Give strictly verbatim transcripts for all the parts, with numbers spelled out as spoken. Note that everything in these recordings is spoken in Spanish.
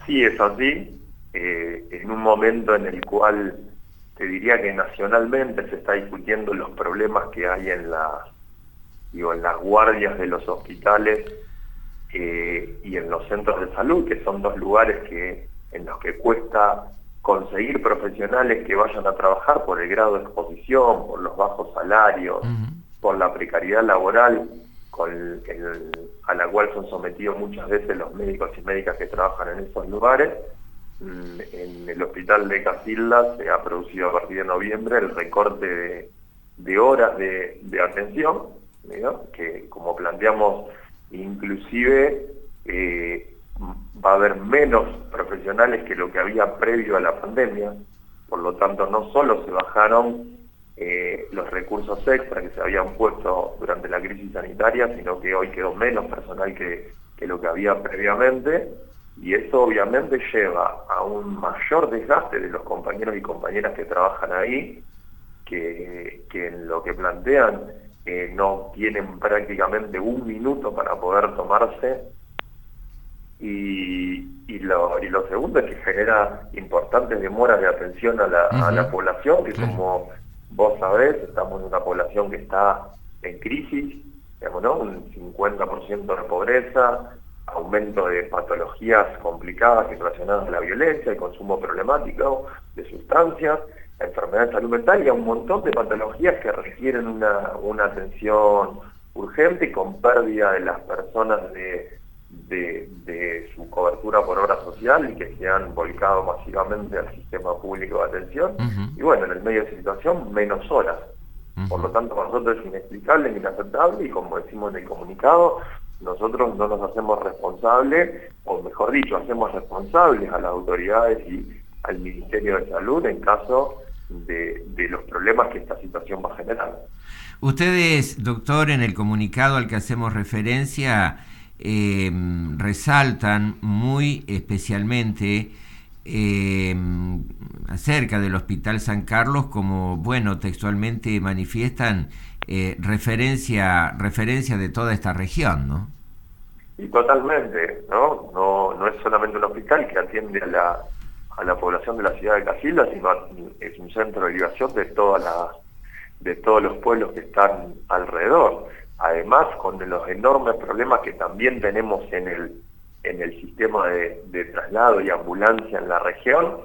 Sí, es así, eh, en un momento en el cual te diría que nacionalmente se está discutiendo los problemas que hay en las, digo, en las guardias de los hospitales eh, y en los centros de salud, que son dos lugares que en los que cuesta conseguir profesionales que vayan a trabajar por el grado de exposición, por los bajos salarios, uh-huh. por la precariedad laboral con el, el, a la cual son sometidos muchas veces los médicos y médicas que trabajan en esos lugares. En el hospital de Casilda se ha producido a partir de noviembre el recorte de, de horas de, de atención, ¿no? Que como planteamos, inclusive eh, va a haber menos profesionales que lo que había previo a la pandemia. Por lo tanto, no solo se bajaron eh, los recursos extra que se habían puesto durante la crisis sanitaria, sino que hoy quedó menos personal que, que lo que había previamente, y eso obviamente lleva a un mayor desgaste de los compañeros y compañeras que trabajan ahí, que, que en lo que plantean eh, no tienen prácticamente un minuto para poder tomarse. Y, y, lo, y lo segundo es que genera importantes demoras de atención a la, uh-huh. a la población, que como vos sabés, estamos en una población que está en crisis, digamos, ¿no? Un cincuenta por ciento de pobreza, aumento de patologías complicadas y relacionadas a la violencia, el consumo problemático de sustancias, enfermedades de salud mental y a un montón de patologías que requieren una, una atención urgente y con pérdida de las personas de De, de su cobertura por obra social y que se han volcado masivamente al sistema público de atención. Uh-huh. Y bueno, en el medio de esa situación, menos horas. Uh-huh. Por lo tanto, para nosotros es inexplicable, inaceptable, y como decimos en el comunicado, nosotros no nos hacemos responsables, o mejor dicho, hacemos responsables a las autoridades y al Ministerio de Salud en caso de, de los problemas que esta situación va a generar. Ustedes, doctor, en el comunicado al que hacemos referencia, Eh, resaltan muy especialmente eh, acerca del Hospital San Carlos, como, bueno, textualmente manifiestan, eh, referencia referencia de toda esta región, ¿no? Y totalmente, ¿no? No, no es solamente un hospital que atiende a la, a la población de la ciudad de Casilda, sino es un centro de ligación de todas las, de todos los pueblos que están alrededor. Además, con los enormes problemas que también tenemos en el, en el sistema de, de traslado y ambulancia en la región,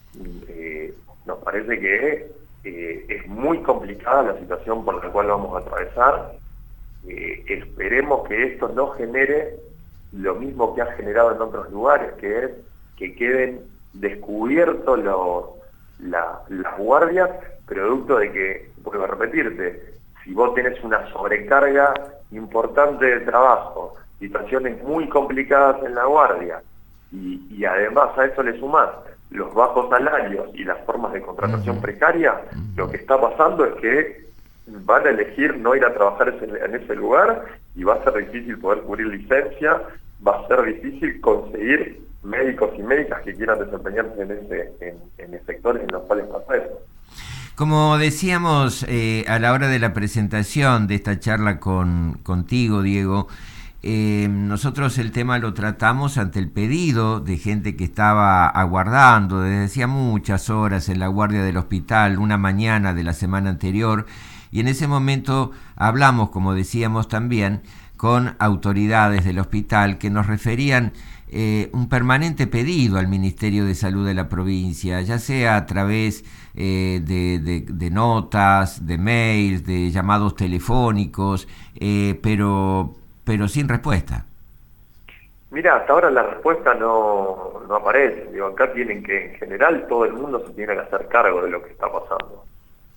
eh, nos parece que eh, es muy complicada la situación por la cual vamos a atravesar. Eh, esperemos que esto no genere lo mismo que ha generado en otros lugares, que es que queden descubiertos los, la, las guardias, producto de que, vuelvo a repetirte, si vos tenés una sobrecarga importante de trabajo, situaciones muy complicadas en la guardia, y, y además a eso le sumás los bajos salarios y las formas de contratación uh-huh. precaria, uh-huh. lo que está pasando es que van a elegir no ir a trabajar ese, en ese lugar, y va a ser difícil poder cubrir licencia, va a ser difícil conseguir médicos y médicas que quieran desempeñarse en, ese, en, en sectores en los cuales pasa eso. Como decíamos eh, a la hora de la presentación de esta charla con contigo, Diego, eh, nosotros el tema lo tratamos ante el pedido de gente que estaba aguardando desde hacía muchas horas en la guardia del hospital, una mañana de la semana anterior, y en ese momento hablamos, como decíamos también, con autoridades del hospital que nos referían eh, un permanente pedido al Ministerio de Salud de la provincia, ya sea a través eh, de, de, de notas, de mails, de llamados telefónicos, eh, pero, pero sin respuesta. Mira, hasta ahora la respuesta no, no aparece. Digo, acá tienen que, en general, todo el mundo se tiene que hacer cargo de lo que está pasando.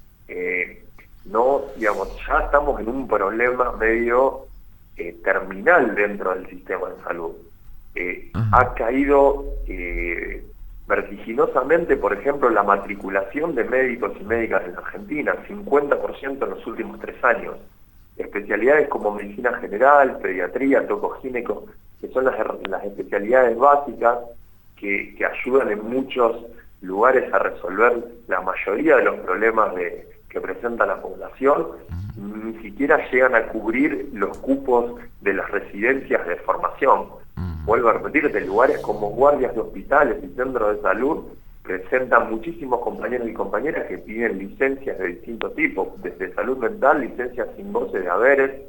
Eh, no, digamos, ya estamos en un problema medio eh, terminal dentro del sistema de salud. Eh, uh-huh. Ha caído eh, vertiginosamente, por ejemplo, la matriculación de médicos y médicas en Argentina, cincuenta por ciento en los últimos tres años. Especialidades como medicina general, pediatría, tocogineco, que son las, las especialidades básicas que, que ayudan en muchos lugares a resolver la mayoría de los problemas de, que presenta la población, ni siquiera llegan a cubrir los cupos de las residencias de formación. vuelvo a repetirte, lugares como guardias de hospitales y centros de salud presentan muchísimos compañeros y compañeras que piden licencias de distintos tipos, desde salud mental, licencias sin goce de haberes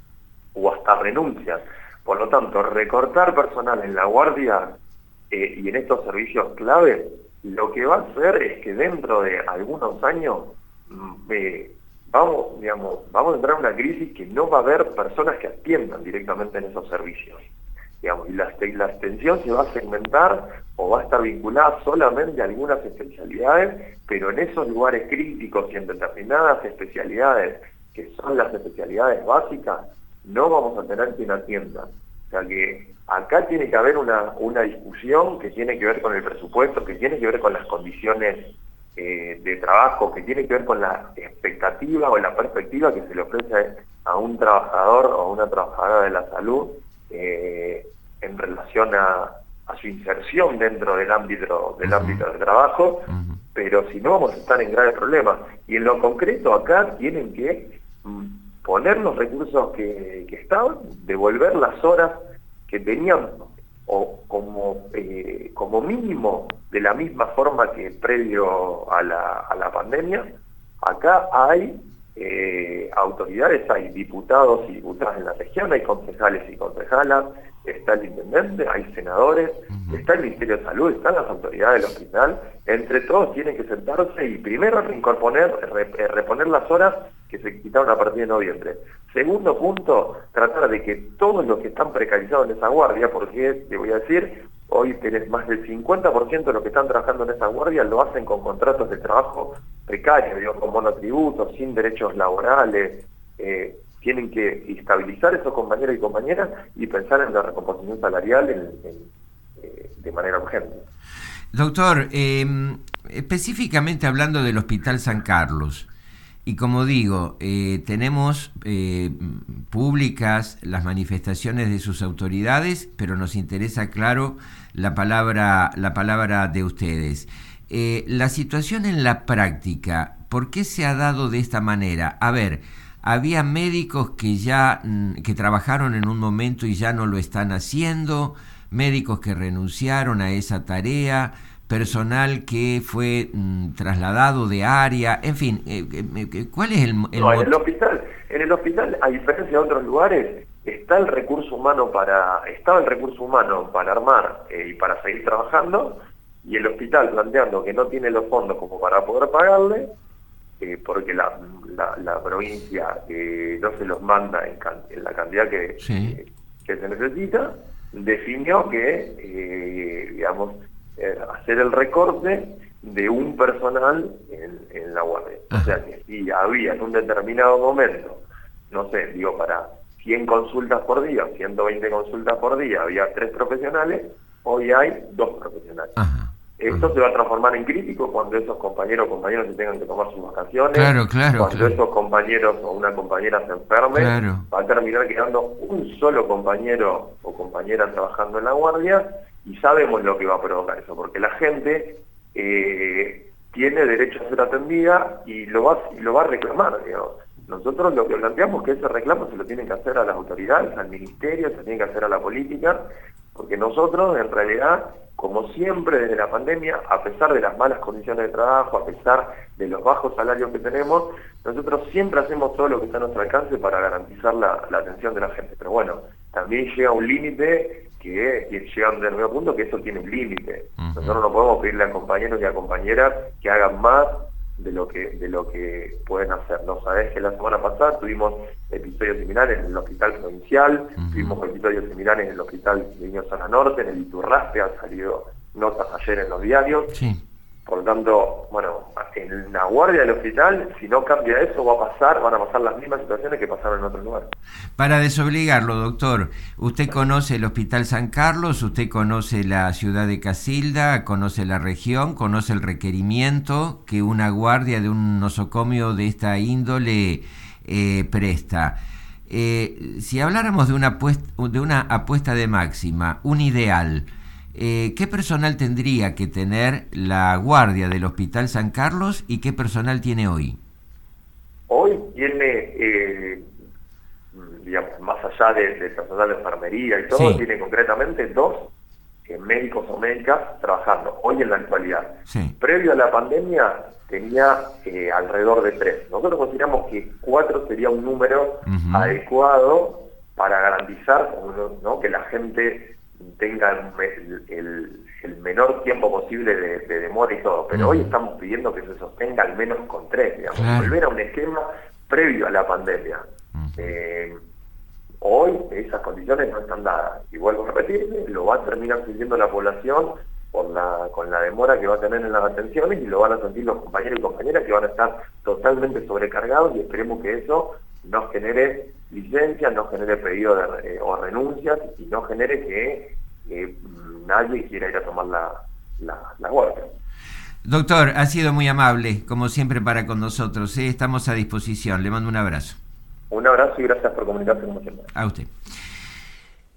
o hasta renuncias. Por lo tanto, recortar personal en la guardia eh, y en estos servicios clave, lo que va a hacer es que dentro de algunos años eh, vamos, digamos, vamos a entrar en una crisis que no va a haber personas que atiendan directamente en esos servicios. Digamos, y la, la extensión se va a segmentar o va a estar vinculada solamente a algunas especialidades, pero en esos lugares críticos y en determinadas especialidades, que son las especialidades básicas, no vamos a tener quien atienda. O sea que acá tiene que haber una, una discusión que tiene que ver con el presupuesto, que tiene que ver con las condiciones eh, de trabajo, que tiene que ver con la expectativa o la perspectiva que se le ofrece a un trabajador o a una trabajadora de la salud, eh, en relación a, a su inserción dentro del ámbito del uh-huh. ámbito del trabajo, uh-huh. pero si no vamos a estar en graves problemas. Y en lo concreto acá tienen que mm, poner los recursos que, que estaban, devolver las horas que tenían, o como, eh, como mínimo de la misma forma que previo a la, a la pandemia. Acá hay eh, autoridades, hay diputados y diputadas en la región, hay concejales y concejalas, está el intendente, hay senadores, uh-huh. está el Ministerio de Salud, están las autoridades del hospital. Entre todos tienen que sentarse y primero reincorporar, re, reponer las horas que se quitaron a partir de noviembre. Segundo punto, tratar de que todos los que están precarizados en esa guardia, porque te voy a decir, hoy tenés más del cincuenta por ciento de los que están trabajando en esa guardia lo hacen con contratos de trabajo precarios, digo, con monotributos, sin derechos laborales. eh, tienen que estabilizar esos compañeros y compañeras y pensar en la recomposición salarial en, en, eh, de manera urgente. Doctor, eh, específicamente hablando del Hospital San Carlos, y como digo, eh, tenemos eh, públicas las manifestaciones de sus autoridades, pero nos interesa, claro, la palabra, la palabra de ustedes. Eh, la situación en la práctica, ¿por qué se ha dado de esta manera? A ver, había médicos que ya que trabajaron en un momento y ya no lo están haciendo, médicos que renunciaron a esa tarea, personal que fue mm, trasladado de área, en fin, eh, eh, ¿cuál es el, el no, en el hospital, en el hospital, a diferencia de otros lugares, está el recurso humano para, estaba el recurso humano para armar eh, y para seguir trabajando, y el hospital planteando que no tiene los fondos como para poder pagarle, eh, porque la, la, la provincia eh, no se los manda en, can, en la cantidad que, sí. eh, que se necesita, definió que, eh, digamos, eh, hacer el recorte de un personal en, en la guardia. Ajá. O sea que si había en un determinado momento, no sé, digo, para cien consultas por día, ciento veinte consultas por día, había tres profesionales, hoy hay dos profesionales. Ajá. Esto Ajá. se va a transformar en crítico cuando esos compañeros o compañeras se tengan que tomar sus vacaciones, claro, claro, cuando claro. esos compañeros o una compañera se enferme, claro. va a terminar quedando un solo compañero o compañera trabajando en la guardia, y sabemos lo que va a provocar eso, porque la gente eh, tiene derecho a ser atendida y lo va, y lo va a reclamar, digamos. Nosotros lo que planteamos es que ese reclamo se lo tienen que hacer a las autoridades, al ministerio, se tiene que hacer a la política, porque nosotros en realidad, como siempre desde la pandemia, a pesar de las malas condiciones de trabajo, a pesar de los bajos salarios que tenemos, nosotros siempre hacemos todo lo que está a nuestro alcance para garantizar la, la atención de la gente. Pero bueno, también llega un límite que, que llega a un determinado punto que eso tiene un límite. Uh-huh. Nosotros no podemos pedirle a compañeros y a compañeras que hagan más de lo que de lo que pueden hacer. No sabés que la semana pasada tuvimos episodios similares en el hospital provincial, uh-huh. tuvimos episodios similares en el hospital de Niños Zona Norte, en el Iturraspe, han salido notas ayer en los diarios. Sí. Por lo tanto, bueno, en la guardia del hospital, si no cambia eso, va a pasar, van a pasar las mismas situaciones que pasaron en otros lugares. Para desobligarlo, doctor, usted conoce el Hospital San Carlos, usted conoce la ciudad de Casilda, conoce la región, conoce el requerimiento que una guardia de un nosocomio de esta índole eh, presta. Eh, si habláramos de una, apuesta, de una apuesta de máxima, un ideal, Eh, ¿qué personal tendría que tener la guardia del Hospital San Carlos y qué personal tiene hoy? Hoy tiene, eh, digamos, más allá de, de personal de enfermería y todo, sí. tiene concretamente dos eh, médicos o médicas trabajando hoy en la actualidad. Sí. Previo a la pandemia tenía eh, alrededor de tres. Nosotros consideramos que cuatro sería un número uh-huh. adecuado para garantizar, ¿no?, que la gente tenga el, el, el menor tiempo posible de, de demora y todo, pero uh-huh. hoy estamos pidiendo que se sostenga al menos con tres, digamos, claro. volver a un esquema previo a la pandemia. Uh-huh. Eh, hoy esas condiciones no están dadas, y vuelvo a repetir, lo va a terminar sintiendo la población por la, con la demora que va a tener en las atenciones, y lo van a sentir los compañeros y compañeras que van a estar totalmente sobrecargados, y esperemos que eso no genere licencias, no genere pedido de, eh, o renuncias, y no genere que eh, nadie quiera ir a tomar la, la, la guardia. Doctor, ha sido muy amable, como siempre, para con nosotros. ¿eh? Estamos a disposición. Le mando un abrazo. Un abrazo y gracias por comunicarse con nosotros. A usted.